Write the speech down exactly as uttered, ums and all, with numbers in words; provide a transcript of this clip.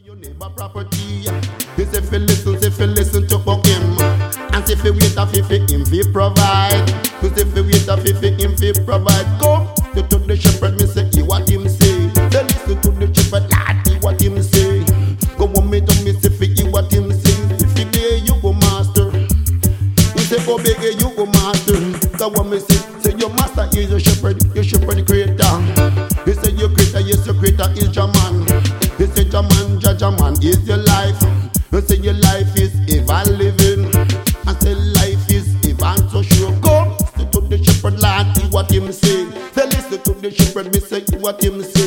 Your neighbor property. This if you listen, if you listen to him, and if you wait if him fi provide. This if you wait if him fi provide. Come you to the shepherd, me say hear what him say. Then listen to the shepherd, lad, hear what him say. Go on me to me say fi hear what him say. If you day you go master, you say go beg you go master. So what me say, say your master is your shepherd, your shepherd creator. You say your creator, yes your creator is your man. You say your man, judge man is your life. You say your life is even living. I say life is even so sure. Go listen to the shepherd, lad, see what him say. Say listen to the shepherd, me say what him say.